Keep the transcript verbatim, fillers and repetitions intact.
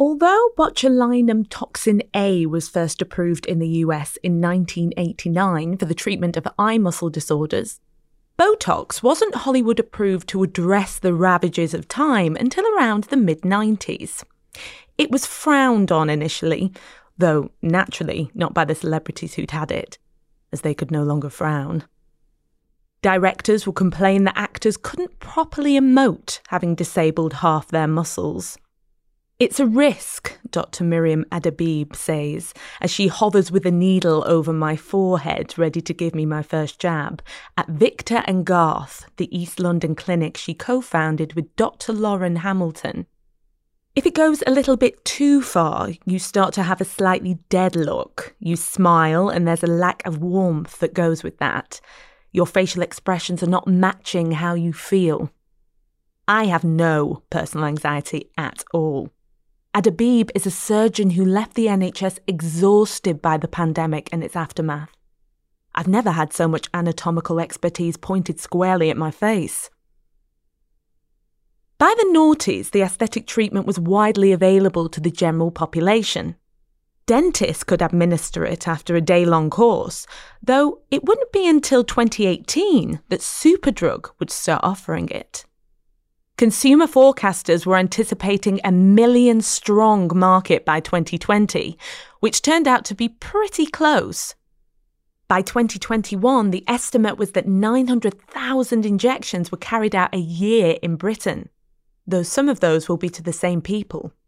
Although botulinum toxin A was first approved in the U S in nineteen eighty-nine for the treatment of eye muscle disorders, Botox wasn't Hollywood approved to address the ravages of time until around the mid nineties. It was frowned on initially, though naturally not by the celebrities who'd had it, as they could no longer frown. Directors would complain that actors couldn't properly emote, having disabled half their muscles. "It's a risk," Doctor Miriam Adabib says, as she hovers with a needle over my forehead, ready to give me my first jab, at Victor and Garth, the East London clinic she co-founded with Doctor Lauren Hamilton. "If it goes a little bit too far, you start to have a slightly dead look. You smile and there's a lack of warmth that goes with that. Your facial expressions are not matching how you feel." I have no personal anxiety at all. Adabib is a surgeon who left the N H S exhausted by the pandemic and its aftermath. I've never had so much anatomical expertise pointed squarely at my face. By the noughties, the aesthetic treatment was widely available to the general population. Dentists could administer it after a day-long course, though it wouldn't be until twenty eighteen that Superdrug would start offering it. Consumer forecasters were anticipating a million-strong market by twenty twenty, which turned out to be pretty close. By twenty twenty-one, the estimate was that nine hundred thousand injections were carried out a year in Britain, though some of those will be to the same people.